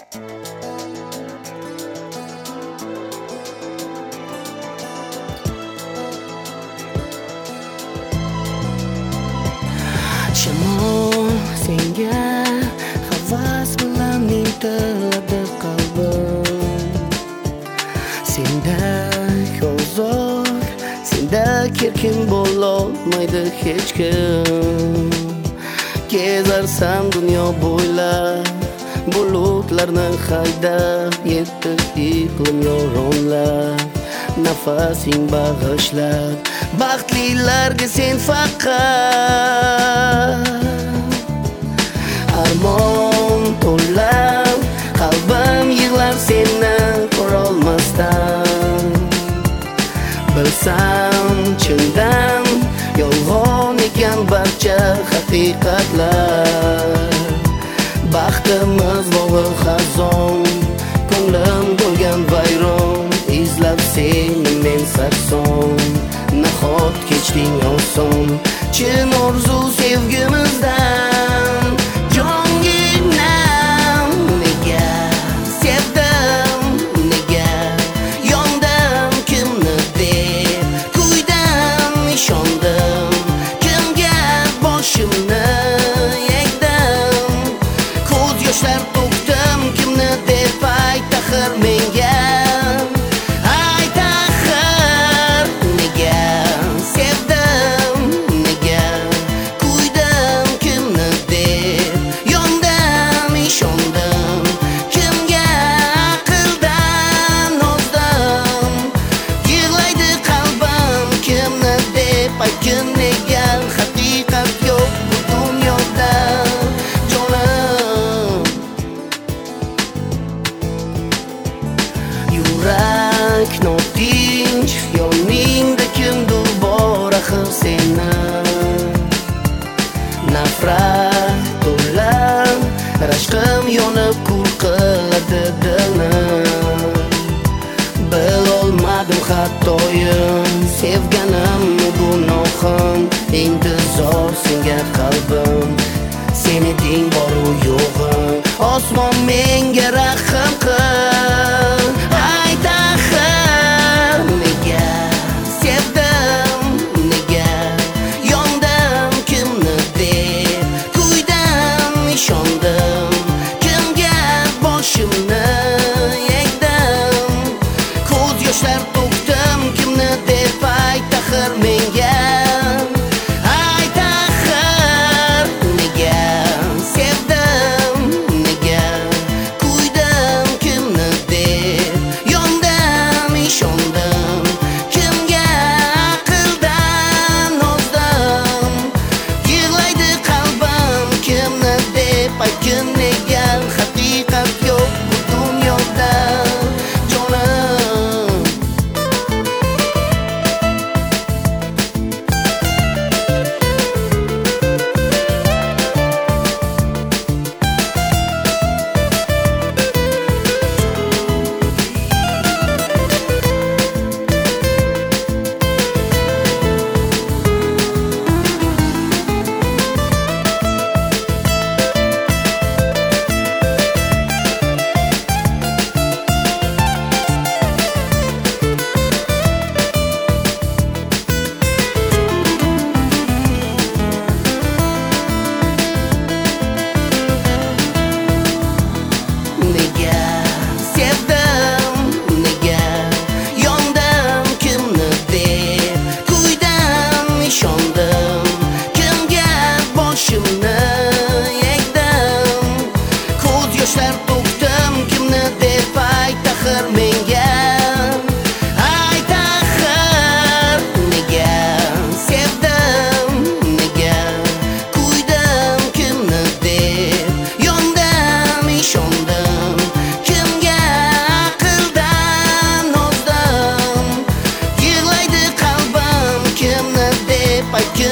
Shamol senga havas bilan intiladi qalbim. Senda ozor, senda erkin bo'lolmaydi hech kim. Kezarsam dunyo bo'ylab, bulutlarni haydab, yetti iqlim yoronlab, nafasing bag'ishlab, baxtlilarga sen faqat armon to'lab, qalbim yig'lar seni ko'rolmasdan. Bilsam chindan yolg'on ekan barcha haqiqatlar. Baxtimiz bog'i xazon, ko'nglim bo'lgan vayron, izlab seni men sarson. Nahot kechding oson, chin orzu sevgimizdan. Jonginam nega sevdim, nega yondim, kimni deb kuydim, ishondim, kimga boshimni egdim. Ko'z yoshlar to'kdim, kimni deb ayt axir menga. Haqiqat yo'q bu dunyoda jonim. Yurak notinch, yoningda kimdir bor axir seni. Nafrat to'lab, rashqim yonib kul qiladi dilni. Bilolmadim xatoyim, sevganim gunohim, intizor senga qalbim. Sen eding boru yo'g'im, osmon menga rahm qil. Ayt axir nega sevdim, nega yondim, kimni deb kuydim, ishondim, kimga boshimni egdim. Ko'z yoshlar to'kdim, kimni deb ayt axir menga. Ayt axir nega sevdim, nega kuydim, kimni deb yondim, ishondim, kimga aqldan ozdim. Yig'laydi qalbim, kimni deb aytgin nega. Haqiqat yo'q bu dunyoda jonim. I can